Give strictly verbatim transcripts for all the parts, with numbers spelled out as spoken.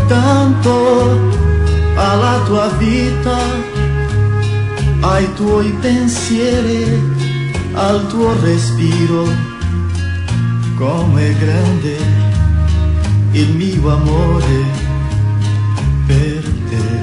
tanto alla tua vita, ai tuoi pensieri, al tuo respiro. Com'è grande il mio amore per te.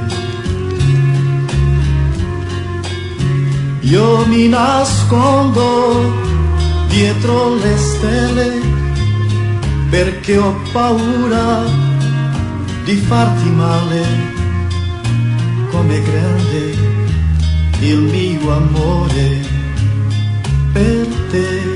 Io mi nascondo dietro le stelle perché ho paura di farti male. Com'è grande il mio amore per te.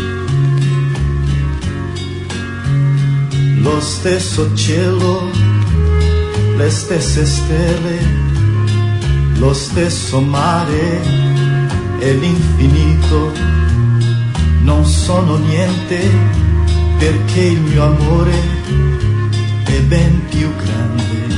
Lo stesso cielo, le stesse stelle, lo stesso mare e l'infinito non sono niente perché il mio amore è ben più grande.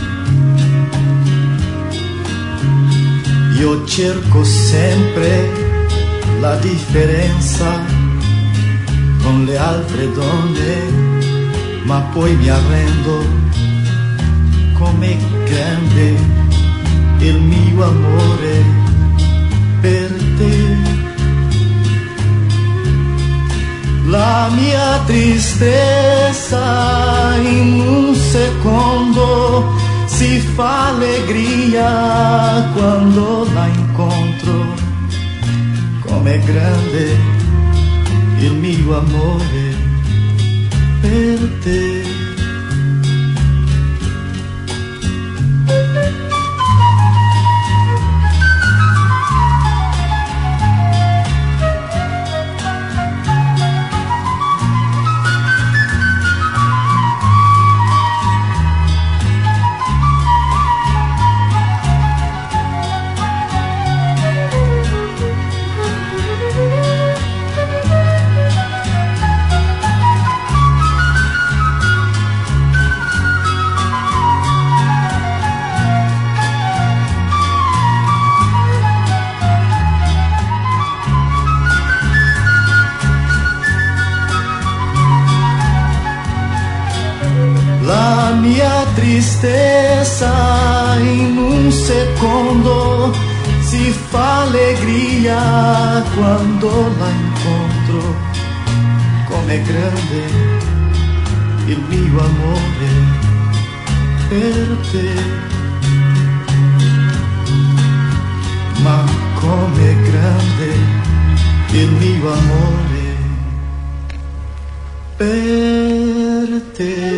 Io cerco sempre la differenza con le altre donne, ma poi mi arrendo. Com'è grande il mio amore per te. La mia tristezza in un secondo si fa allegria quando la incontro. Com'è grande il mio amore per te. La mia tristezza in un secondo si fa allegria quando la incontro. Com'è grande il mio amore per te. Ma com'è grande il mio amore per te.